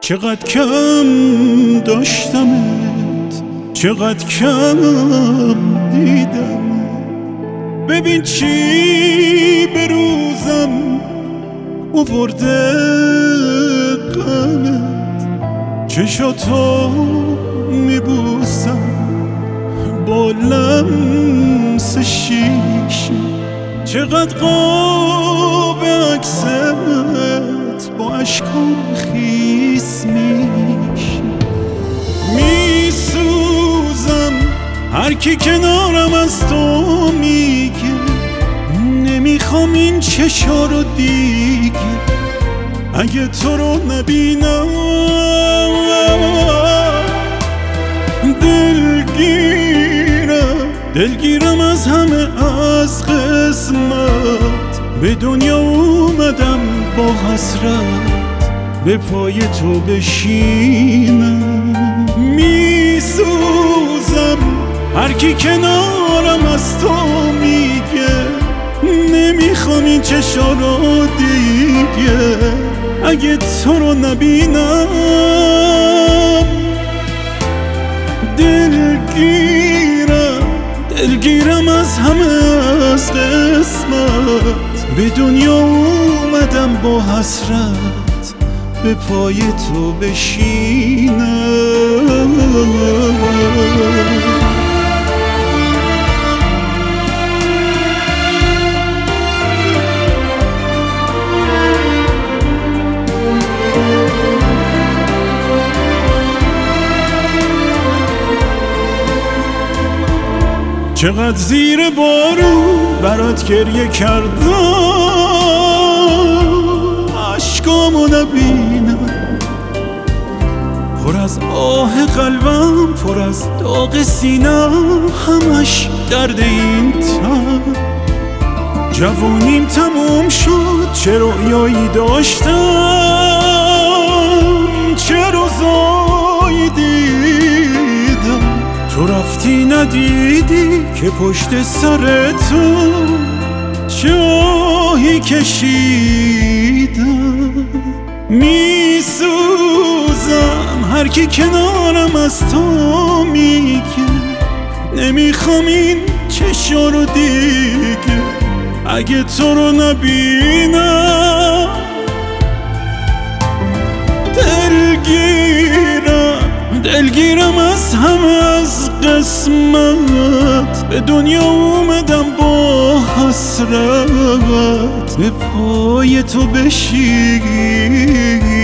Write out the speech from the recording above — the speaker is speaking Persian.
چقدر کم داشتمت، چقدر کم دیدم. ببین چی به روزم آورده غمت. چشاتو میبوسم با لمس شیشه، چقدر قاب عکست با اشکام خیس میشه. میسوزم هر کی کنارم از تو میگه نمیخوام این چشا رو دیگه. اگه تو رو نبینم دلگیرم از همه، از قسمت. به دنیا اومدم با حسرت به پای تو بشینم. میسوزم هر کی کنارم از تو میگه نمیخوام این چشا رو دیگه. اگه تو رو نبینم دلگیرم از همه، از قسمت. به دنیا اومدم با حسرت به پای تو بشینم. چقدر زیر بارون برات گریه کردم، اشکامو نبینم. پر از آه قلبم، پر از داغ سینم، همش درد این تن. جوانیم تموم شد، چه رویایی داشتم، چه روزایی دیدم. تو رفتی ندیدی که پشت سر تو چاهی کشیدم. میسوزم هر کی کنارم از تو میگه نمیخوام این چشا رو دیگه. اگه تو رو نبینم دلگیرم از همه، از قسمت. به دنیا اومدم با حسرت به پای تو بشینم.